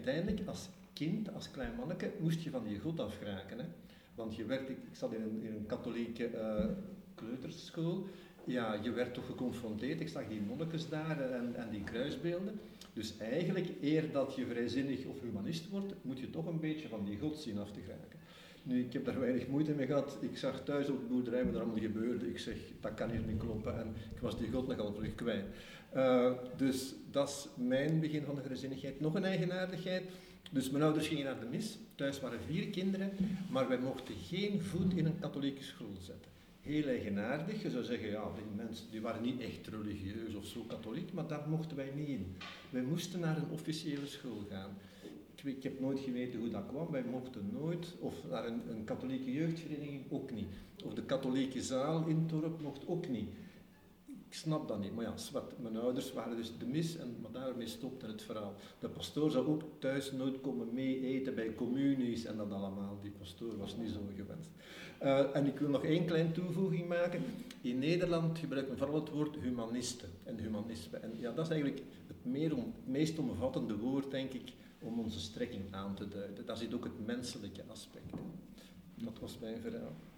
uiteindelijk als kind, als klein manneke, moest je van die God afgeraken. Hè? Want ik zat in een katholieke kleuterschool. Ja, je werd toch geconfronteerd. Ik zag die monnikes daar en die kruisbeelden. Dus eigenlijk, eer dat je vrijzinnig of humanist wordt, moet je toch een beetje van die God zien af te geraken. Nu, ik heb daar weinig moeite mee gehad. Ik zag thuis op de boerderij wat er allemaal gebeurde. Ik zeg, dat kan hier niet kloppen. En ik was die God nogal terug kwijt. Dus dat is mijn begin van de vrijzinnigheid. Nog een eigenaardigheid. Dus mijn ouders gingen naar de mis. Thuis waren 4 kinderen. Maar wij mochten geen voet in een katholieke school zetten. Heel eigenaardig. Je zou zeggen, ja, die mensen die waren niet echt religieus of zo katholiek. Maar daar mochten wij niet in. Wij moesten naar een officiële school gaan. Ik heb nooit geweten hoe dat kwam. Wij mochten nooit, of naar een katholieke jeugdvereniging ook niet. Of de katholieke zaal in het dorp mocht ook niet. Ik snap dat niet, maar ja, mijn ouders waren dus de mis, maar daarmee stopte het verhaal. De pastoor zou ook thuis nooit komen mee eten bij communies en dat allemaal. Die pastoor was niet zo gewenst. En ik wil nog 1 kleine toevoeging maken. In Nederland gebruikt men vooral het woord humanisten en humanisme. En ja, dat is eigenlijk het meest omvattende woord, denk ik, om onze strekking aan te duiden. Daar zit ook het menselijke aspect in. Dat was mijn verhaal.